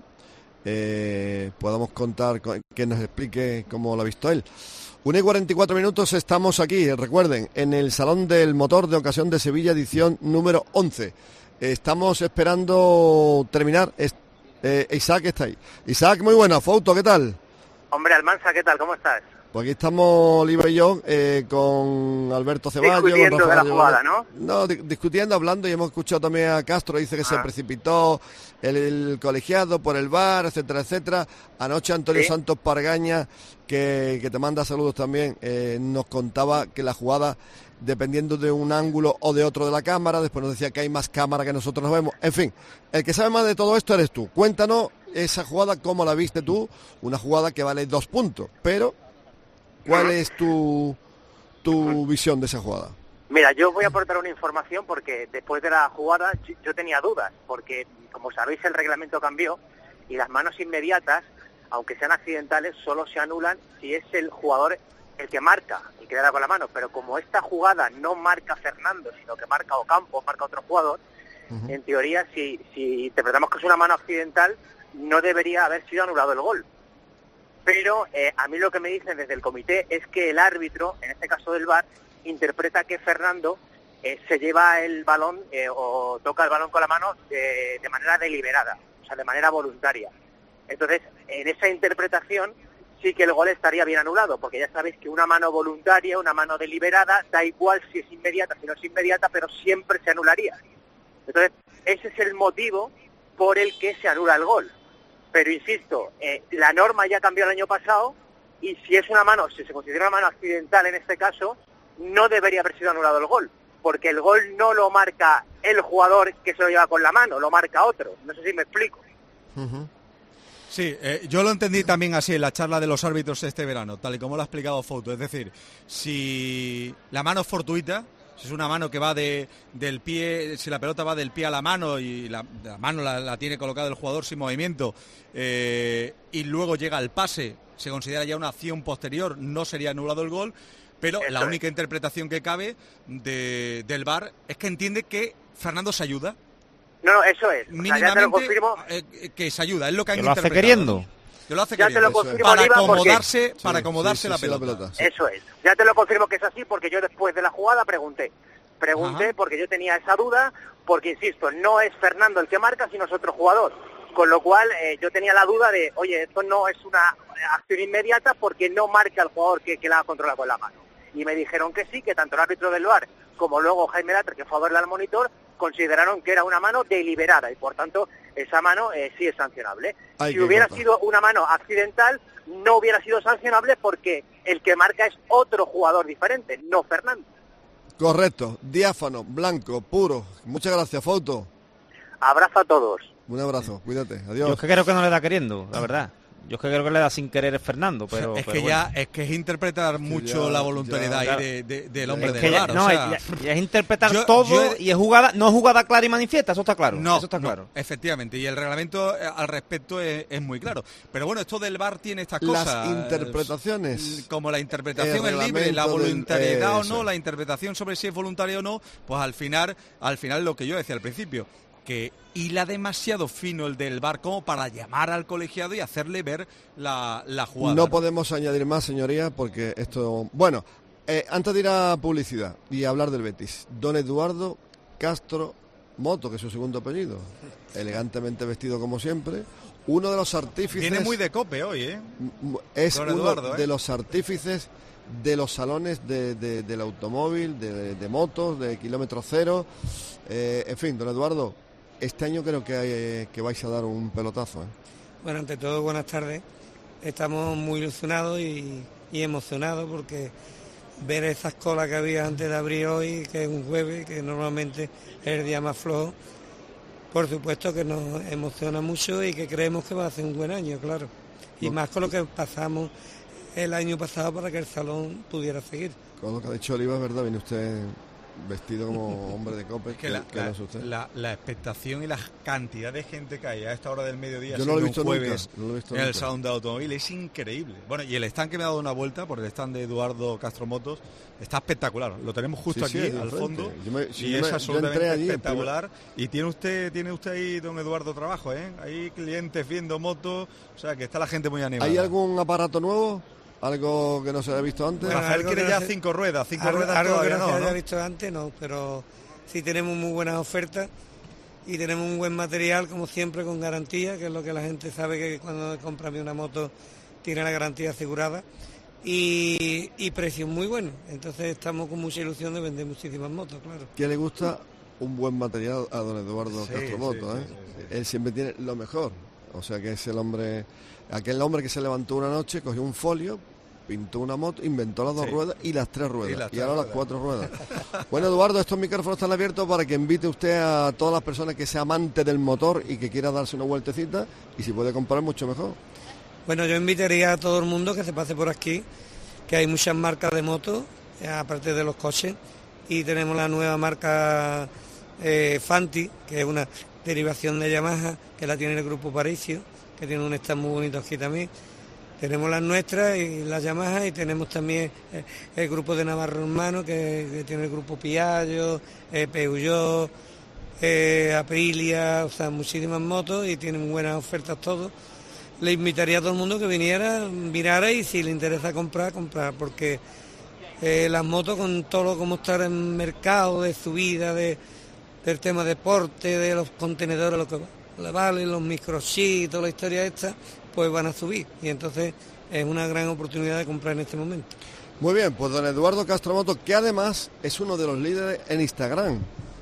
eh, podamos contar, que nos explique cómo lo ha visto él. una y cuarenta y cuatro minutos, estamos aquí, recuerden, en el Salón del Motor de Ocasión de Sevilla, edición número once. Estamos esperando terminar. Eh, Isaac está ahí. Isaac, muy buena. Fouto, ¿qué tal? Hombre, Almanza, ¿qué tal? ¿Cómo estás? Pues aquí estamos Oliva y yo eh, con Alberto Ceballos. Discutiendo con de la Rafa jugada, Valladolid. ¿no? No, di- discutiendo, hablando, y hemos escuchado también a Castro, dice que ah. se precipitó el, el colegiado por el V A R, etcétera, etcétera. Anoche Antonio ¿Sí? Santos Pargaña, que, que te manda saludos también, eh, nos contaba que la jugada, dependiendo de un ángulo o de otro de la cámara, después nos decía que hay más cámara que nosotros nos vemos. En fin, el que sabe más de todo esto eres tú. Cuéntanos esa jugada, cómo la viste tú, una jugada que vale dos puntos, pero ¿cuál es tu, tu visión de esa jugada? Mira, yo voy a aportar una información porque después de la jugada yo tenía dudas, porque como sabéis el reglamento cambió y las manos inmediatas, aunque sean accidentales, solo se anulan si es el jugador el que marca y queda con la mano, pero como esta jugada no marca Fernando, sino que marca Ocampo, marca otro jugador, uh-huh. en teoría si, si interpretamos que es una mano accidental, no debería haber sido anulado el gol. Pero eh, a mí lo que me dicen desde el comité es que el árbitro, en este caso del V A R, interpreta que Fernando eh, se lleva el balón eh, o toca el balón con la mano de, de manera deliberada, o sea, de manera voluntaria. Entonces, en esa interpretación sí que el gol estaría bien anulado, porque ya sabéis que una mano voluntaria, una mano deliberada, da igual si es inmediata, si no es inmediata, pero siempre se anularía. Entonces, ese es el motivo por el que se anula el gol. Pero insisto, eh, la norma ya cambió el año pasado y si es una mano, si se considera una mano accidental en este caso, no debería haber sido anulado el gol, porque el gol no lo marca el jugador que se lo lleva con la mano, lo marca otro. No sé si me explico. Uh-huh. Sí, eh, yo lo entendí también así en la charla de los árbitros este verano, tal y como lo ha explicado Fouto. Es decir, si la mano es fortuita, si es una mano que va de, del pie, si la pelota va del pie a la mano y la, la mano la, la tiene colocada el jugador sin movimiento eh, y luego llega el pase, se considera ya una acción posterior, no sería anulado el gol, pero Eso la única es. interpretación que cabe de, del V A R es que entiende que Fernando se ayuda. No, no, eso es. Mínimamente, o sea, ya te lo confirmo. Eh, que se ayuda, es lo que han que lo interpretado. hace queriendo. Que lo hace ya queriendo. te lo confirmo, para Oliva, acomodarse, porque... para acomodarse sí, sí, la, sí, pelota. la pelota. Sí. Eso es. Ya te lo confirmo que es así, porque yo después de la jugada pregunté. Pregunté Ajá. porque yo tenía esa duda, porque insisto, no es Fernando el que marca, sino es otro jugador. Con lo cual eh, yo tenía la duda de, oye, esto no es una acción inmediata porque no marca al jugador que, que la controla con la mano. Y me dijeron que sí, que tanto el árbitro del V A R como luego Jaime Latre, que fue a verla al monitor, consideraron que era una mano deliberada y por tanto esa mano eh, sí es sancionable. Ay, si hubiera contar. sido una mano accidental, no hubiera sido sancionable porque el que marca es otro jugador diferente, no Fernando. Correcto, diáfano, blanco, puro. Muchas gracias, Fouto. Abrazo a todos. Un abrazo, cuídate, adiós. Yo es que creo que no le da queriendo, la verdad. Yo es que creo que le da sin querer Fernando, pero... Es pero que bueno. ya es que es interpretar mucho ya, la voluntariedad ya, de, de, del hombre del V A R. No, o sea, ya, ya es interpretar yo, todo yo he... y es jugada, no es jugada clara y manifiesta, eso está claro. No, eso está no, claro. Efectivamente, y el reglamento al respecto es, es muy claro. Pero bueno, esto del V A R tiene estas cosas. Las interpretaciones. Como la interpretación es libre, la voluntariedad del, o no, la interpretación sobre si es voluntaria o no, pues al final, al final lo que yo decía al principio, que hila demasiado fino el del V A R como para llamar al colegiado y hacerle ver la, la jugada. No, ¿no? podemos añadir más, señoría, porque esto... Bueno, eh, antes de ir a publicidad y hablar del Betis, don Eduardo Castro Moto, que es su segundo apellido, elegantemente vestido como siempre, uno de los artífices... Viene muy de cope hoy, ¿eh? Es don uno Eduardo, de ¿eh? los artífices de los salones de, de, del automóvil, de, de motos, de kilómetro cero, eh, en fin, don Eduardo, este año creo que, hay, que vais a dar un pelotazo, ¿eh? Bueno, ante todo, buenas tardes. Estamos muy ilusionados y, y emocionados porque ver esas colas que había antes de abrir hoy, que es un jueves, que normalmente es el día más flojo, por supuesto que nos emociona mucho y que creemos que va a ser un buen año, claro. Y más con lo que pasamos el año pasado para que el salón pudiera seguir. Con lo que ha dicho Oliva, es verdad, viene usted vestido como hombre de cope. Es que, que, la, que la, no es usted. La, la expectación y la cantidad de gente que hay a esta hora del mediodía, yo no lo he visto un jueves nunca, no lo he visto en nunca. el salón de automóvil, es increíble. Bueno, y el stand que me ha dado una vuelta, por el stand de Eduardo Castro Motos, está espectacular. Lo tenemos justo sí, aquí, sí, al fondo, yo me, si y yo es me, absolutamente allí, espectacular. Y tiene usted tiene usted ahí, don Eduardo, trabajo, ¿eh? Hay clientes viendo motos, o sea que está la gente muy animada. ¿Hay algún aparato nuevo? ¿Algo que no se haya visto antes? Bueno, Rafael quiere ya cinco ruedas, cinco algo, ruedas algo todavía que no, no, se ¿no? haya visto antes, no, pero sí tenemos muy buenas ofertas y tenemos un buen material, como siempre, con garantía, que es lo que la gente sabe, que cuando compra una moto tiene la garantía asegurada, y, y precios muy buenos. Entonces estamos con mucha ilusión de vender muchísimas motos, claro. ¿Quién le gusta un buen material a don Eduardo sí, Castro Moto? sí, ¿eh? sí, sí, sí. Él siempre tiene lo mejor. O sea que es el hombre, aquel hombre que se levantó una noche, cogió un folio, pintó una moto, inventó las dos sí. ruedas y las tres ruedas. Y, las tres y ahora ruedas. las cuatro ruedas. Bueno, Eduardo, estos micrófonos están abiertos para que invite usted a todas las personas que sea amante del motor y que quiera darse una vueltecita, y si puede comprar mucho mejor. Bueno, yo invitaría a todo el mundo que se pase por aquí, que hay muchas marcas de motos, aparte de los coches, y tenemos la nueva marca eh, Fanti, que es una derivación de Yamaha, que la tiene el grupo Paricio, que tiene un stand muy bonito aquí también. Tenemos las nuestras y las Yamaha, y tenemos también el, el grupo de Navarro Hermano, que, que tiene el grupo Piaggio, eh, Peugeot, eh, Aprilia, o sea, muchísimas motos, y tienen buenas ofertas todos. Le invitaría a todo el mundo que viniera, mirara, y si le interesa comprar, comprar, porque eh, las motos, con todo lo como está en mercado, de subida, de, del tema deporte, de los contenedores, lo que le vale, los microchips, toda la historia esta, pues van a subir, y entonces es una gran oportunidad de comprar en este momento. Muy bien, pues don Eduardo Castro Moto, que además es uno de los líderes en Instagram.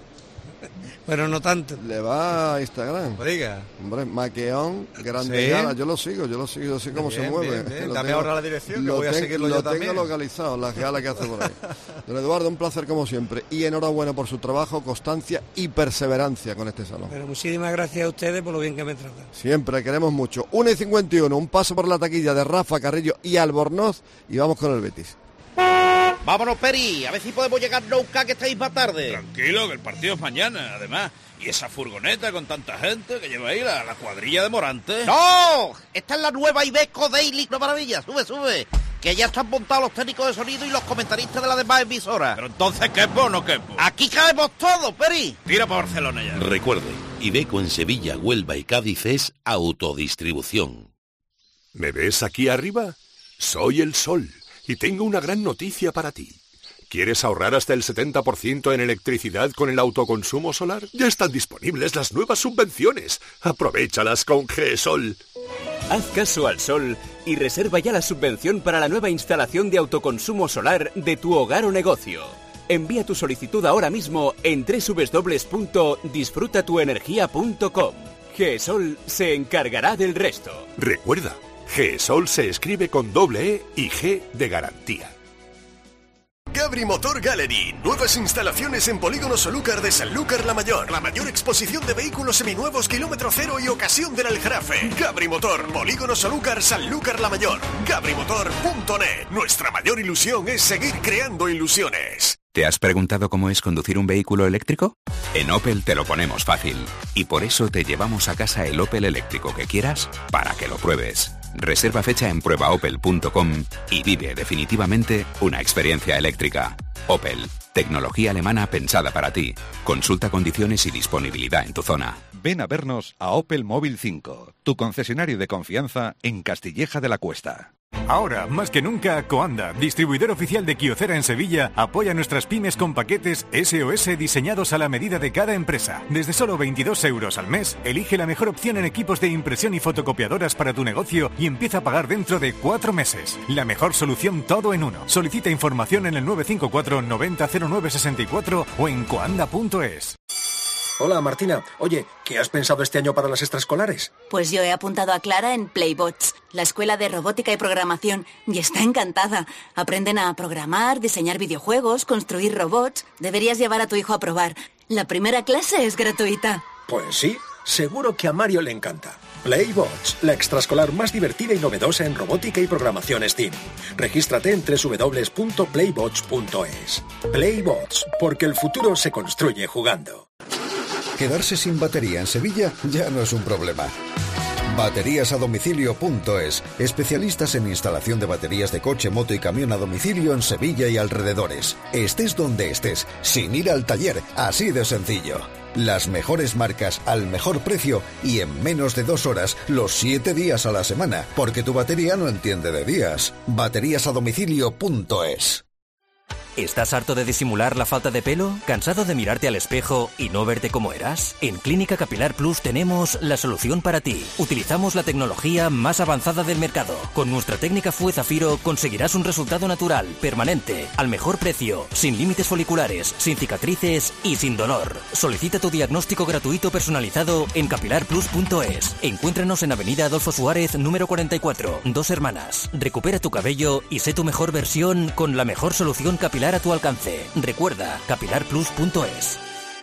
Pero no tanto. Le va a Instagram. Diga. Hombre, Maqueón, Grande ¿Sí? Gala, yo lo sigo, yo lo sigo, yo sé cómo bien, se mueve. Bien, bien. Lo Dame tengo, ahora la dirección, que lo voy a ten, seguirlo lo yo tengo también. localizado, las galas que hace por ahí. Don Eduardo, un placer como siempre, y enhorabuena por su trabajo, constancia y perseverancia con este salón. Pero muchísimas gracias a ustedes por lo bien que me tratan. Siempre, queremos mucho. una y cincuenta y uno, un paso por la taquilla de Rafa, Carrillo y Albornoz, y vamos con el Betis. Vámonos, Peri, a ver si podemos llegar nunca, que estáis más tarde. Tranquilo, que el partido es mañana, además. Y esa furgoneta con tanta gente que lleva ahí la, la cuadrilla de Morante. ¡No! Esta es la nueva Iveco Daily, una maravilla. Sube, sube. Que ya están montados los técnicos de sonido y los comentaristas de las demás emisoras. Pero entonces, ¿quepo o no quepo? Aquí caemos todos, Peri. Tira para Barcelona ya. Recuerde, Iveco en Sevilla, Huelva y Cádiz es autodistribución. ¿Me ves aquí arriba? Soy el Sol y tengo una gran noticia para ti. ¿Quieres ahorrar hasta el setenta por ciento en electricidad con el autoconsumo solar? Ya están disponibles las nuevas subvenciones. Aprovéchalas con GESOL. Haz caso al sol y reserva ya la subvención para la nueva instalación de autoconsumo solar de tu hogar o negocio. Envía tu solicitud ahora mismo en doble u doble u doble u punto disfruta tu energía punto com. GESOL se encargará del resto. Recuerda, GESOL se escribe con doble E y G de garantía. Gabri Motor Gallery. Nuevas instalaciones en Polígono Solúcar de Sanlúcar la Mayor. La mayor exposición de vehículos seminuevos, kilómetro cero y ocasión del Aljarafe. Gabri Motor, Polígono Solúcar, Sanlúcar la Mayor. Gabri Motor punto net. Nuestra mayor ilusión es seguir creando ilusiones. ¿Te has preguntado cómo es conducir un vehículo eléctrico? En Opel te lo ponemos fácil. Y por eso te llevamos a casa el Opel eléctrico que quieras para que lo pruebes. Reserva fecha en prueba opel punto com y vive definitivamente una experiencia eléctrica. Opel, Tecnología alemana pensada para ti. Consulta condiciones y disponibilidad en tu zona. Ven a vernos a Opel Móvil cinco, tu concesionario de confianza en Castilleja de la Cuesta. Ahora, más que nunca, Coanda, distribuidor oficial de Kyocera en Sevilla, apoya a nuestras pymes con paquetes S O S diseñados a la medida de cada empresa. Desde solo veintidós euros al mes, elige la mejor opción en equipos de impresión y fotocopiadoras para tu negocio y empieza a pagar dentro de cuatro meses. La mejor solución todo en uno. Solicita información en el nueve cinco cuatro noventa cero nueve sesenta y cuatro o en coanda punto es. Hola Martina, oye, ¿qué has pensado este año para las extraescolares? Pues yo he apuntado a Clara en Playbots, la escuela de robótica y programación, y está encantada. Aprenden a programar, diseñar videojuegos, construir robots. Deberías llevar a tu hijo a probar. La primera clase es gratuita. Pues sí, seguro que a Mario le encanta. Playbots, la extraescolar más divertida y novedosa en robótica y programación STEAM. Regístrate en doble u doble u doble u punto playbots punto es. Playbots, porque el futuro se construye jugando. Quedarse sin batería en Sevilla ya no es un problema. Baterías a domicilio punto es. Especialistas en instalación de baterías de coche, moto y camión a domicilio en Sevilla y alrededores. Estés donde estés, sin ir al taller, así de sencillo. Las mejores marcas al mejor precio y en menos de dos horas, los siete días a la semana, porque tu batería no entiende de días. Baterías a domicilio punto es. ¿Estás harto de disimular la falta de pelo? ¿Cansado de mirarte al espejo y no verte como eras? En Clínica Capilar Plus tenemos la solución para ti. Utilizamos la tecnología más avanzada del mercado. Con nuestra técnica F U E Zafiro conseguirás un resultado natural, permanente, al mejor precio, sin límites foliculares, sin cicatrices y sin dolor. Solicita tu diagnóstico gratuito personalizado en capilar plus punto es. Encuéntranos en Avenida Adolfo Suárez, número cuarenta y cuatro, Dos Hermanas. Recupera tu cabello y sé tu mejor versión con la mejor solución capilar a tu alcance. Recuerda, capilar plus punto es.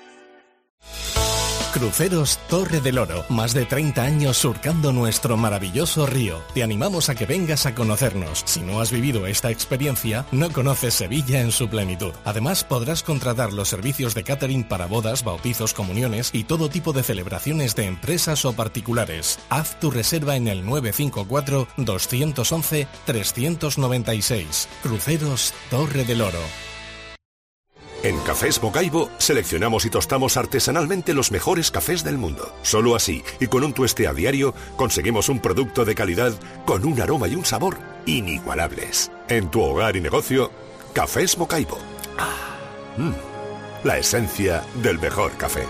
Cruceros Torre del Oro, más de treinta años surcando nuestro maravilloso río. Te animamos a que vengas a conocernos. Si no has vivido esta experiencia, no conoces Sevilla en su plenitud. Además, podrás contratar los servicios de catering para bodas, bautizos, comuniones y todo tipo de celebraciones de empresas o particulares. Haz tu reserva en el nueve cinco cuatro, dos once, tres nueve seis. Cruceros Torre del Oro. En Cafés Bocaibo seleccionamos y tostamos artesanalmente los mejores cafés del mundo. Solo así, y con un tueste a diario, conseguimos un producto de calidad con un aroma y un sabor inigualables. En tu hogar y negocio, Cafés Bocaibo. Ah, mm, la esencia del mejor café.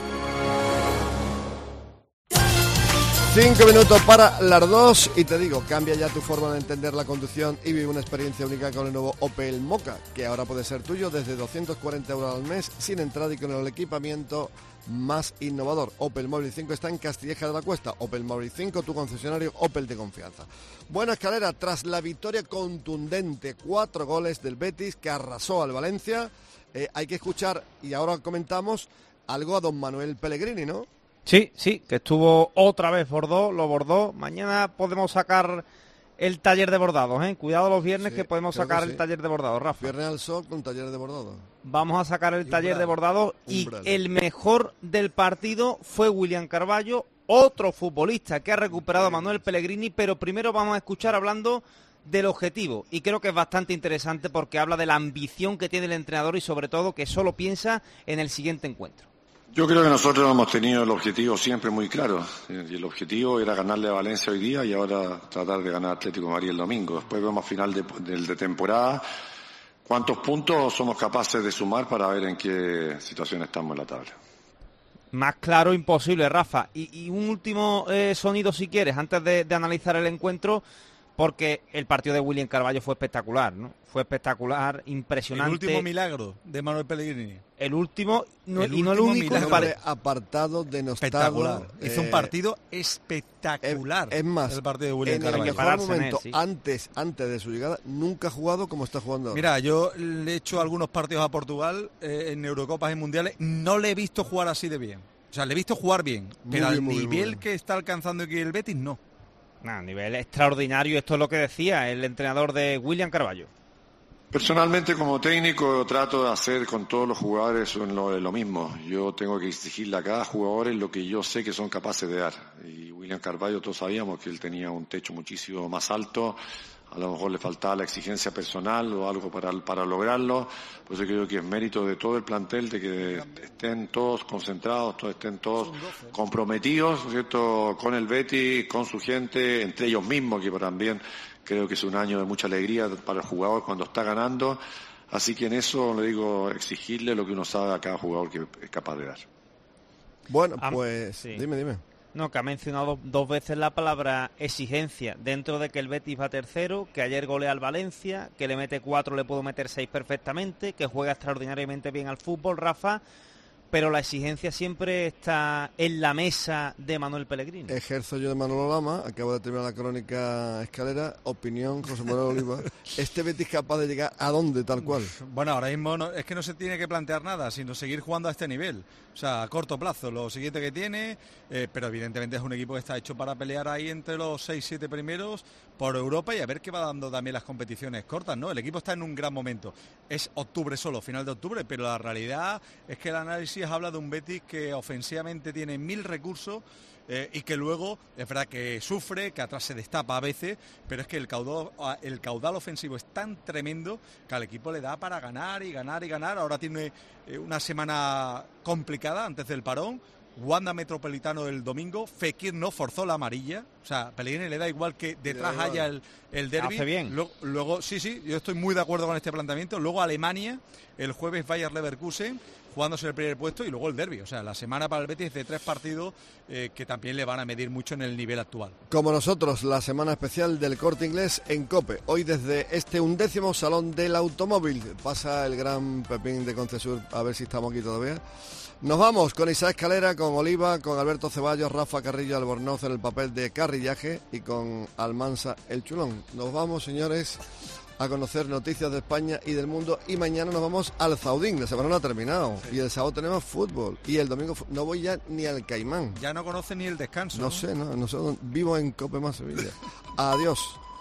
Cinco minutos para las dos y te digo, cambia ya tu forma de entender la conducción y vive una experiencia única con el nuevo Opel Mokka, que ahora puede ser tuyo desde doscientos cuarenta euros al mes, sin entrada y con el equipamiento más innovador. Opel Móvil cinco está en Castilleja de la Cuesta. Opel Móvil cinco, tu concesionario Opel de confianza. Buena Escalera, tras la victoria contundente, cuatro goles del Betis que arrasó al Valencia, eh, hay que escuchar, y ahora comentamos, algo a don Manuel Pellegrini, ¿no? Sí, sí, que estuvo otra vez bordó, lo bordó. Mañana podemos sacar el taller de bordados, ¿eh? Cuidado los viernes sí, que podemos sacar que sí. el taller de bordados, Rafa. Viernes al sol con taller de bordados. Vamos a sacar el taller de bordados y el mejor del partido fue William Carballo, otro futbolista que ha recuperado a Manuel Pellegrini, pero primero vamos a escuchar hablando del objetivo, y creo que es bastante interesante porque habla de la ambición que tiene el entrenador y sobre todo que solo piensa en el siguiente encuentro. Yo creo que nosotros hemos tenido el objetivo siempre muy claro, y el objetivo era ganarle a Valencia hoy día y ahora tratar de ganar a Atlético de Madrid el domingo. Después vemos a final de, de, de temporada cuántos puntos somos capaces de sumar para ver en qué situación estamos en la tabla. Más claro imposible, Rafa. Y, y un último eh, sonido si quieres, antes de, de analizar el encuentro, porque el partido de William Carballo fue espectacular, ¿no? Fue espectacular, impresionante. El último milagro de Manuel Pellegrini. El último, no, el y no el único. Milagro apartado de espectacular. Eh, Hizo un partido espectacular. Es, es más, el partido de William en Carballo. el mejor momento, él, sí. antes, antes de su llegada, nunca ha jugado como está jugando ahora. Mira, yo le he hecho algunos partidos a Portugal eh, en Eurocopas y Mundiales. No le he visto jugar así de bien. O sea, le he visto jugar bien, muy pero bien, al nivel bien, que está alcanzando aquí el Betis, no. A nivel extraordinario, esto es lo que decía el entrenador de William Carballo. Personalmente, como técnico, trato de hacer con todos los jugadores lo, lo mismo. Yo tengo que exigirle a cada jugador lo que yo sé que son capaces de dar. Y William Carballo, todos sabíamos que él tenía un techo muchísimo más alto. a lo mejor le faltaba la exigencia personal o algo para, para lograrlo. Por eso creo que es mérito de todo el plantel de que estén todos concentrados, todos estén todos comprometidos, ¿no es cierto?, con el Betis, con su gente, entre ellos mismos, que también creo que es un año de mucha alegría para el jugador cuando está ganando. Así que en eso le digo, exigirle lo que uno sabe a cada jugador que es capaz de dar. Bueno, pues sí. dime, dime. No, que ha mencionado dos veces la palabra exigencia, dentro de que el Betis va tercero, que ayer golea al Valencia, que le mete cuatro, le puedo meter seis perfectamente, que juega extraordinariamente bien al fútbol, Rafa, pero la exigencia siempre está en la mesa de Manuel Pellegrini. Ejerzo yo de Manolo Lama, acabo de terminar la crónica Escalera, opinión, José Manuel Oliva. ¿Este Betis capaz de llegar a dónde, tal cual? Bueno, ahora mismo no, es que no se tiene que plantear nada, sino seguir jugando a este nivel. O sea, a corto plazo, lo siguiente que tiene, eh, pero evidentemente es un equipo que está hecho para pelear ahí entre los seis siete primeros por Europa y a ver qué va dando también las competiciones cortas, ¿no? El equipo está en un gran momento. Es octubre solo, final de octubre, pero la realidad es que el análisis habla de un Betis que ofensivamente tiene mil recursos eh, y que luego es verdad que sufre, que atrás se destapa a veces, pero es que el caudal, el caudal ofensivo es tan tremendo que al equipo le da para ganar y ganar y ganar. Ahora tiene eh, una semana complicada antes del parón. Wanda Metropolitano el domingo, Fekir no forzó la amarilla, o sea, Pellegrini le da igual que detrás haya el, el derbi. Hace bien. Luego, luego, sí, sí, yo estoy muy de acuerdo con este planteamiento. Luego Alemania, el jueves Bayer Leverkusen, jugándose el primer puesto y luego el derbi. O sea, la semana para el Betis de tres partidos eh, que también le van a medir mucho en el nivel actual. Como nosotros, la semana especial del Corte Inglés en COPE. Hoy desde este undécimo Salón del Automóvil. Pasa el gran Pepín de Concesur, a ver si estamos aquí todavía. Nos vamos con Isaac Escalera, con Oliva, con Alberto Ceballos, Rafa Carrillo Albornoz en el papel de carrillaje y con Almansa el Chulón. Nos vamos, señores, a conocer noticias de España y del mundo y mañana nos vamos al Zaudín. La semana no ha terminado sí. Y el sábado tenemos fútbol y el domingo no voy ya ni al Caimán. Ya no conoce ni el descanso. No, ¿no? sé, no, no sé, vivo en Cope más Sevilla. Adiós.